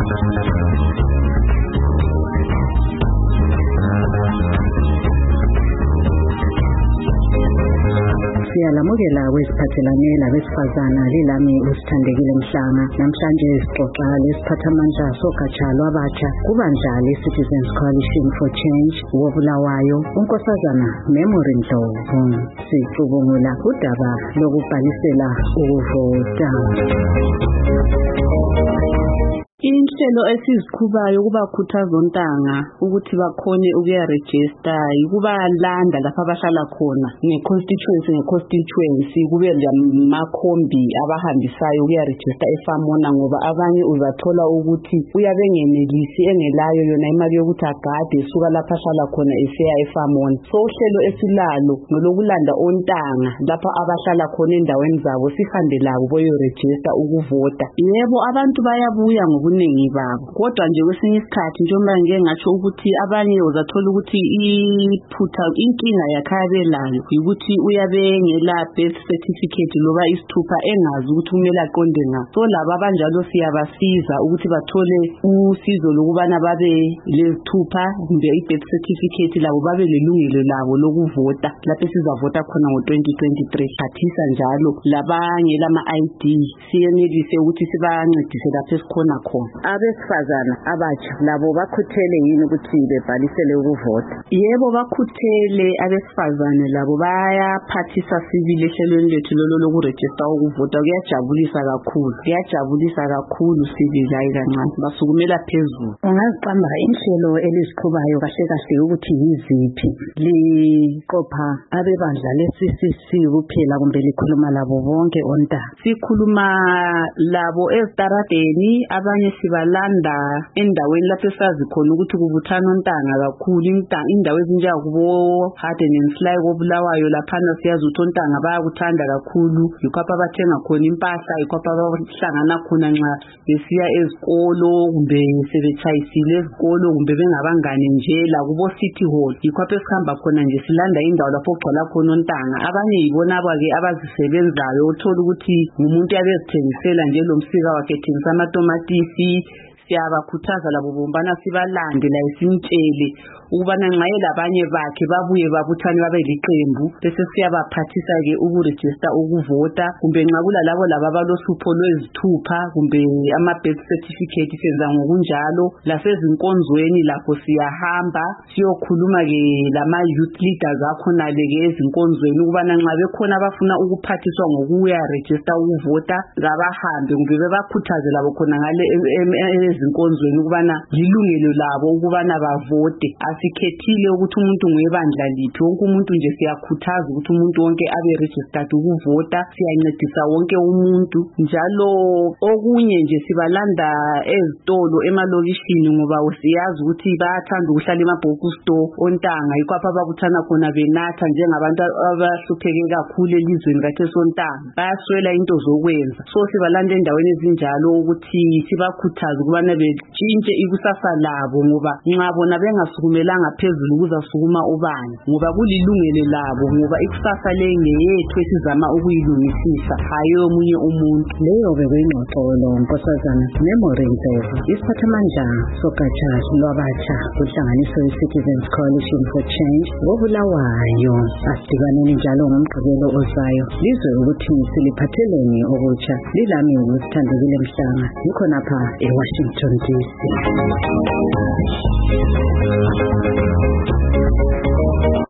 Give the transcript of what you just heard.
Siyalamukela wesiphathelane labesifazana lilami uSithandekile Mhlanga. Namhlanje sixoxa lesiphathamandla sogatsha lwabatsha kubanjalo Citizens Coalition for Change woBulawayo uNkosazana Memory Ndlovu. Sicubungula udaba lokubhalisela ukuvota. Inhlelo esiziqhubayo kubakhuthaza ontanga ukuthi bakhone ukuya-register ukuba landa lapha abahlala khona nge-constituency kube lamakhombi abahambisayo ukuya-register eFamona, ngoba abanye uzathola ukuthi uyabengenelisi engelayo yona imali yokuthi agade esuka lapha ahlala khona eseya eFamona. So uhlelo esilalo nolokulanda ontanga lapha abahlala khona endaweni zabo, sihambe labo boyo-register ukuvota. Yebo, abantu bayabuya ngobuningi babo, kodwa nje kwesinye isikhathi njengoba ngeke ngatsho ukuthi abanye uzathola ukuthi inkinga yakhaya belayo ukuthi uyabe ngela birth certificate loba isithupha engazi ukuthi kumele aqonde ngaphi. So laba abanjalo siyabasiza ukuthi bathole usizo lokubana babe lezithupha kumbe i-birth certificate labo babe lelungelo labo lokuvota lapho sizavota khona ngo-2023. Phathisa njalo labanye lama-ID siyenelise ukuthi sibancedise lapho esikhona khona. Abesifazana abatsha labo bakhuthele yini ukuthi bebhalisele ukuvota? Yebo, bakhuthele. Abesifazane labo bayaphathisa sibili ehlelweni lethu lolo lokuregister ukuvota. Kuyajabulisa kakhulu sibili, hayi kancane, basukumela phezulu. Ungaziqamba inhlelo eliziqhubayo kahle kahle ukuthi yiziphi? Liqopha abebandla le-CCC kuphela kumbe likhuluma labo bonke ontanga? Sikhuluma labo ezitaradeni, abanye sibalanda endaweni lapho esazi khona ukuthi kubuthana ontanga kakhulu. Indawo ezinjengakubo Hardeninsley koBulawayo laphana siyazi ukuthi ontanga bayakuthanda kakhulu, yikho abathenga khona impahla, yikho abahlangana khona nxa besiya ezikolo kumbe sebetshayisile ezikolo kumbe bengabangane nje lakubo City Hall, yikho esihamba khona nje silanda indawo lapho kugcwala khona ontanga. Abanye yibona-ke abazisebenzayo, uthola ukuthi ngumuntu yabezithengisela nje lo msika wakhe ethengisa amatomatisi. Siyabakhuthaza labo bombana sibalande la simtshele ukubana nxa elabanye bakhe babuye babuthane babe liqembu, bese siyabaphathisa ke ukuregister ukuvota. Kumbe nxa kulalabo laba abalosupho lwezithupha kumbe ama-birth certificate senza ngokunjalo. Lasezinkonzweni lapho siyahamba siyokhuluma ke lama-youth leaders akhona ke ezinkonzweni ukubana nxa bekhona abafuna ukuphathiswa ngokuya register ukuvota ngabahambe kumbe bebakhuthaze labo khona ngale ezinkonzweni ukubana lilungelo labo ukubana bavote. Asikhethile ukuthi umuntu nguyebandla liphi, wonke umuntu nje siyakhuthaza ukuthi umuntu wonke abe registered ukuvota. Siyancedisa wonke umuntu njalo. Okunye nje sibalanda ezitolo emalokishini ngoba usiyazi ukuthi bayathanda ukuhlala emabhoku store ontanga, yikho apha ababuthana khona benatha njengabantu abahlupheke kakhulu elizweni kathi sontanga, bayaswela into zokwenza. So sibalanda endaweni ezinjalo ukuthi sibakhuthaze ukubana betshintshe ikusasa labo, ngoba nxa bona bengasukumelanga phezulu kuzasukuma ubani, ngoba kulilungelo labo, ngoba ikusasa lengeyethu esizama ukuyilungisisa, hayi omunye umuntu. Leyo bekuyingxoxo Nkosazana Memory Ndlovu, isiphathamandla sogatsha lwabatsha kuhlanganiso i-Citizens Coalition for Change woBulawayo. Asidibaneni njalo ngomgqibelo ozayo lizwe ukuthi siliphatheleni okutsha. Lilami uSithandekile Mhlanga, ngikhonapha eWashington DC.